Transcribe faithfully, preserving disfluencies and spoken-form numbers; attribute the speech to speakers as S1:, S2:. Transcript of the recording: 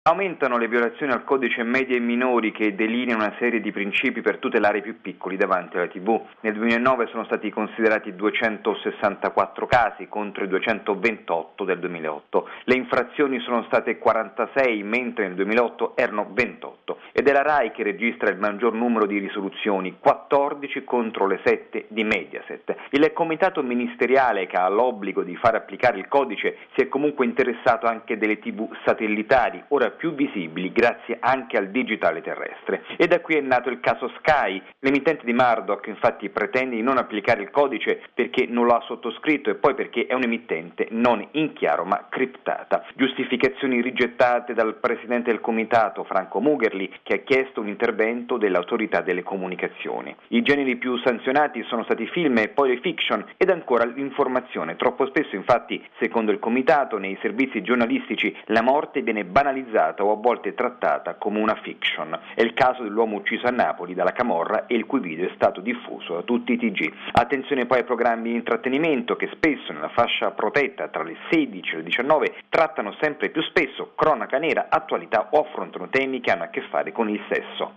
S1: Aumentano le violazioni al codice media e minori che delineano una serie di principi per tutelare i più piccoli davanti alla tivù. Nel duemilanove sono stati considerati duecentosessantaquattro casi contro i duecentoventotto del duemilaotto. Le infrazioni sono state quarantasei, mentre nel duemilaotto erano ventotto. Ed è la RAI che registra il maggior numero di risoluzioni, quattordici contro le sette di Mediaset. Il comitato ministeriale che ha l'obbligo di far applicare il codice si è comunque interessato anche delle tivù satellitari, ora più visibili grazie anche al digitale terrestre. E da qui è nato il caso Sky. L'emittente di Murdoch infatti pretende di non applicare il codice perché non lo ha sottoscritto e poi perché è un'emittente non in chiaro ma criptata. Giustificazioni rigettate dal presidente del comitato Franco Mugherli, che ha chiesto un intervento dell'autorità delle comunicazioni. I generi più sanzionati sono stati film e poi le fiction ed ancora l'informazione. Troppo spesso infatti, secondo il comitato, nei servizi giornalistici la morte viene banalizzata o a volte trattata come una fiction. È il caso dell'uomo ucciso a Napoli dalla camorra e il cui video è stato diffuso da tutti i T G. Attenzione poi ai programmi di intrattenimento che spesso nella fascia protetta tra le sedici e le diciannove trattano sempre più spesso cronaca nera, attualità o affrontano temi che hanno a che fare con il sesso.